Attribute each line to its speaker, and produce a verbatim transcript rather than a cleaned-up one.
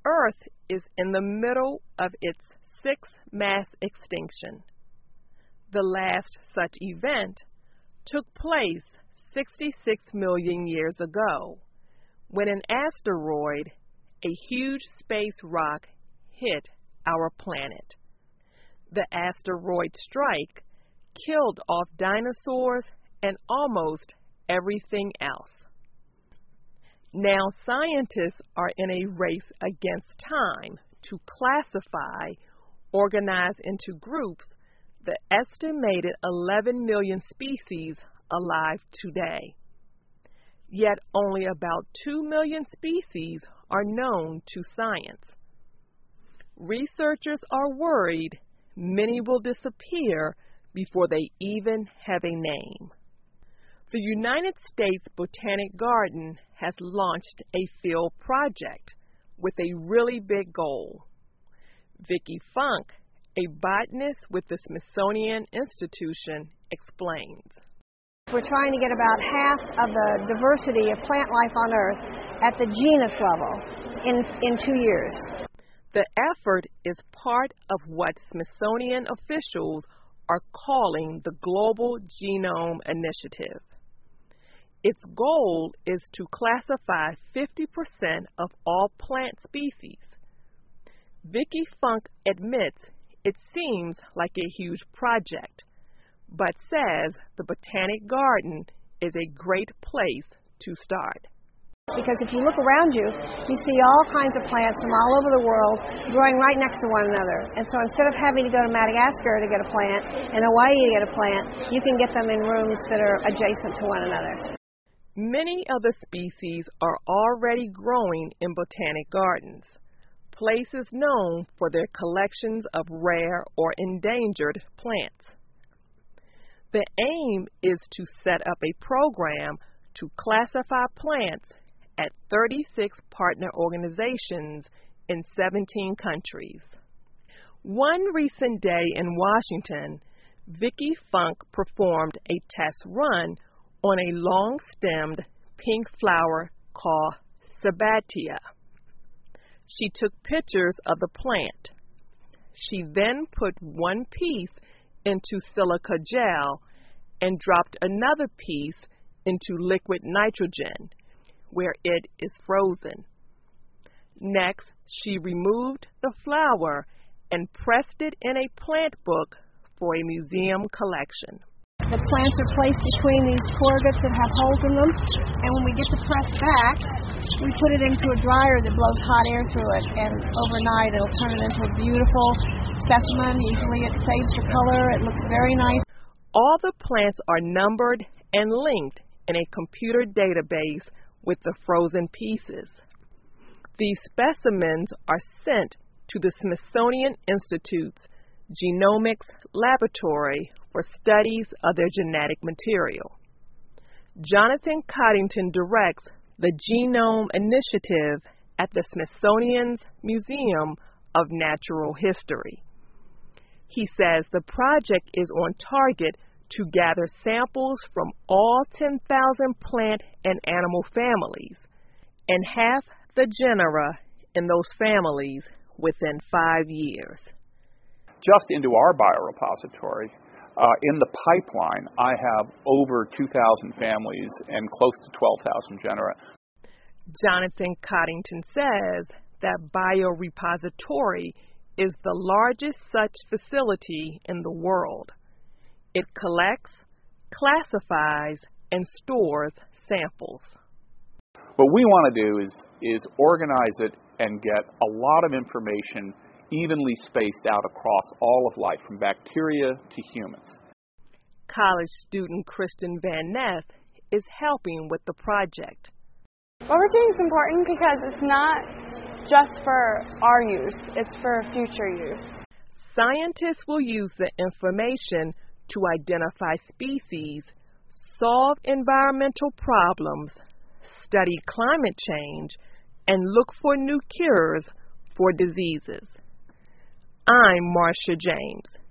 Speaker 1: Earth is in the middle of its sixth mass extinction. The last such event took place sixty-six million years ago, when an asteroid, a huge space rock, hit our planet. The asteroid strike killed off dinosaurs and almost everything else. Now scientists are in a race against time to classify, organize into groups, the estimated eleven million species alive today. Yet only about two million species are known to science. Researchers are worried many will disappear before they even have a name. The United States Botanic Garden has launched a field project with a really big goal. Vicki Funk, a botanist with the Smithsonian Institution, explains.
Speaker 2: We're trying to get about half of the diversity of plant life on Earth at the genus level in, in two years.
Speaker 1: The effort is part of what Smithsonian officials are calling the Global Genome Initiative. Its goal is to classify fifty percent of all plant species. Vicki Funk admits it seems like a huge project, but says the Botanic Garden is a great place to start.
Speaker 2: Because if you look around you, you see all kinds of plants from all over the world growing right next to one another. And so instead of having to go to Madagascar to get a plant, and Hawaii to get a plant, you can get them in rooms that are adjacent to one another.
Speaker 1: Many of the species are already growing in botanic gardens, places known for their collections of rare or endangered plants. The aim is to set up a program to classify plants at thirty-six partner organizations in seventeen countries. One recent day in Washington, Vicki Funk performed a test run on a long-stemmed pink flower called Sabbatia. She took pictures of the plant. She then put one piece into silica gel and dropped another piece into liquid nitrogen, where it is frozen. Next, she removed the flower and pressed it in a plant book for a museum collection.
Speaker 2: The plants are placed between these corrugates that have holes in them, and when we get the press back, we put it into a dryer that blows hot air through it, and overnight it'll turn it into a beautiful specimen. Usually it fades the color, it looks very nice.
Speaker 1: All the plants are numbered and linked in a computer database with the frozen pieces. These specimens are sent to the Smithsonian Institute's Genomics Laboratory for studies of their genetic material. Jonathan Coddington directs the Genome Initiative at the Smithsonian's Museum of Natural History. He says the project is on target to gather samples from all ten thousand plant and animal families and half the genera in those families within five years.
Speaker 3: Just into our biorepository, uh, in the pipeline, I have over two thousand families and close to twelve thousand genera.
Speaker 1: Jonathan Coddington says that biorepository is the largest such facility in the world. It collects, classifies, and stores samples.
Speaker 3: What we want to do is, is organize it and get a lot of information evenly spaced out across all of life, from bacteria to humans.
Speaker 1: College student Kristen Van Ness is helping with the project.
Speaker 4: What we're doing is important because it's not just for our use, it's for future use.
Speaker 1: Scientists will use the information to identify species, solve environmental problems, study climate change, and look for new cures for diseases. I'm Marcia James.